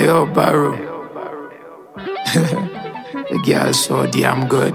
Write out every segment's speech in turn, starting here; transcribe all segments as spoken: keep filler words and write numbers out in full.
Hey yo, Barrow. The girl's so damn good.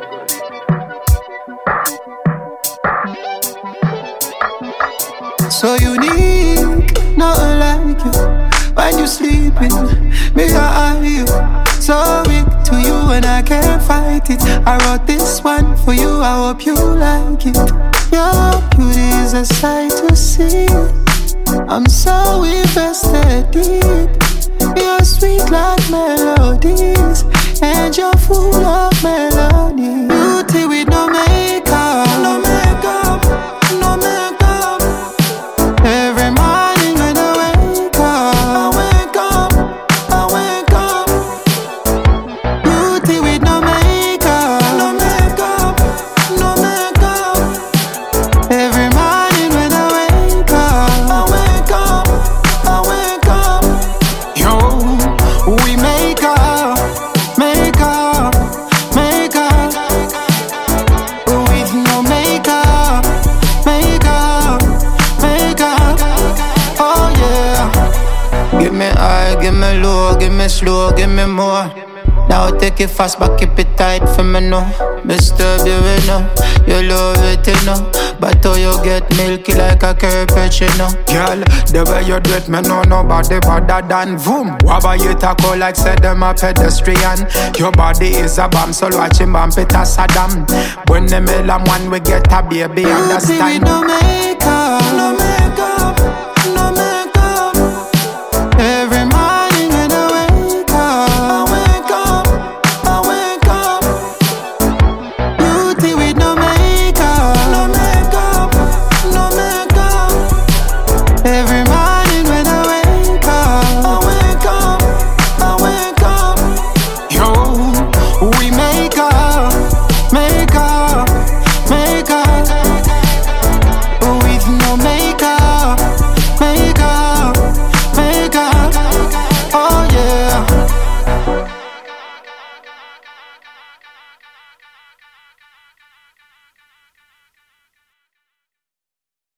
So unique, nothing like you. When you sleeping, me I you. So weak to you and I can't fight it. I wrote this one for you, I hope you like it. Your beauty is a sight to see. I'm so invested deep. You're sweet like melodies, and you're full of melody. Beauty with no makeup, no makeup, no makeup. Every morning when I wake up, I wake up, I wake up. Beauty with no makeup, no makeup, no makeup. Every morning when I wake up, I wake up, I wake up. Yo, we make up, make up, make up. With no makeup, make up, make up. Oh yeah. Give me high, give me low, give me slow, give me more. Now take it fast, but keep it tight for me now. Disturb you, you know. You love it, you know. But how you get milky like a carpet, you know. Girl, the way you do it, me know nobody better than Vroom. Wabba you tackle like said them a pedestrian. Your body is a bomb, so watch him bump it as Saddam. When the middle and one we get a baby, Beauty with understand? no makeup, no makeup.